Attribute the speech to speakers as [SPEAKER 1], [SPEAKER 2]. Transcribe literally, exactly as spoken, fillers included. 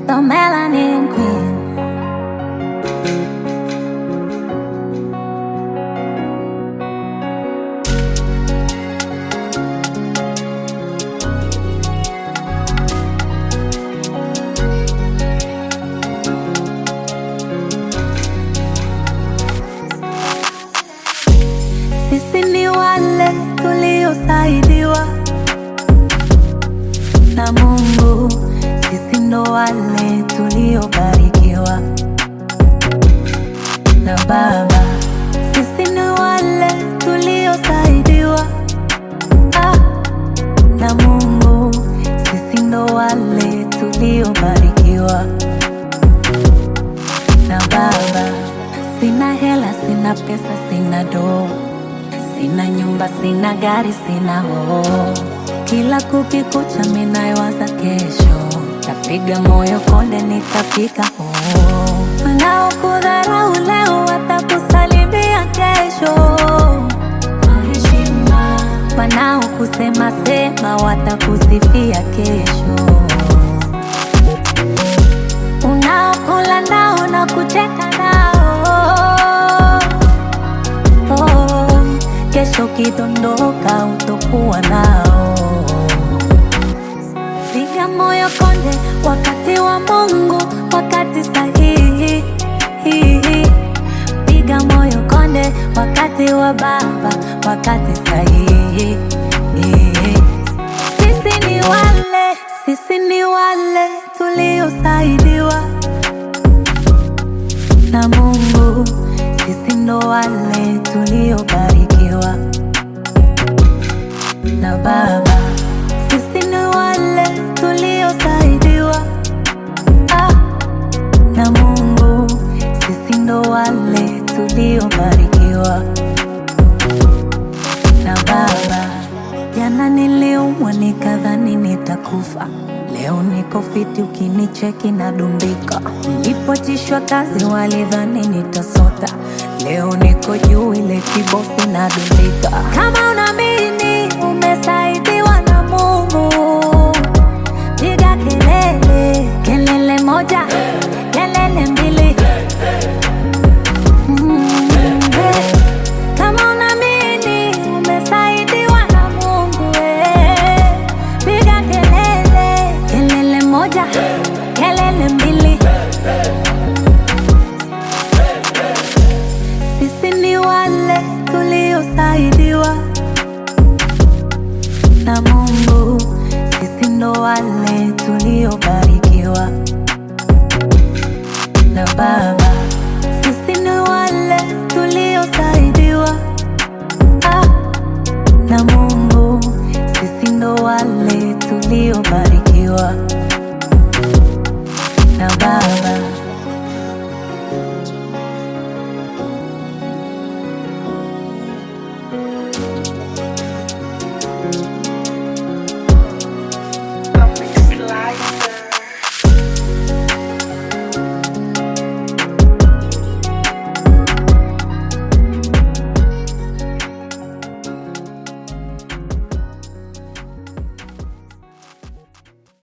[SPEAKER 1] the melanin queen. Sisi ni wale tuliosaidiwa na Mungu, sisi ndo wale tuliobarikiwa na Baba. Sisi ni wale tuliosaidiwa ah, na Mungu, sisi ndo wale tuliobarikiwa na Baba. Sina hela, sina pesa, sina doo, sina nyumba, sina gari, sina hoo. Kila kukikucha minawaza kesho, tapiga moyo konde nitafika hoo. Wanaokudharau leo watakusalimia kesho kwa heshima, wanaokusema sema watakusifia kesho. Unaokula nao na kucheka nao, oh, kesho kidondoka utokuwa nao. Piga moyo konde, wakati wa Mungu, wakati sahihi. Piga moyo konde, wakati wa Baba, wakati sahihi. Sisi ni wale, sisi ni wale tuliosaidiwa na Mungu, sisi ndo wale tuliobarikiwa na Baba. Sisi ni wale tuliosaidiwa ah, na Mungu, sisi ndo wale tuliobarikiwa na Baba. Jana niliumwa nikadhani nitakufa, leo niko fiti, ukinicheki nadumbika. Nilipojishwa kazi walidhani nitasota, leo niko juu ile kibosi nadumbika. Kama unaamini umesaidiwa na Mungu, piga kelele, kelele moja, kelele mbili. Mm, hey. Kama unaamini umesaidiwa na Mungu, eh, piga kelele, kelele moja, kelele mbili. Sisi ni wale tuliosaidiwa na Mungu, sisi ndo wale tuliobarikiwa na Baba.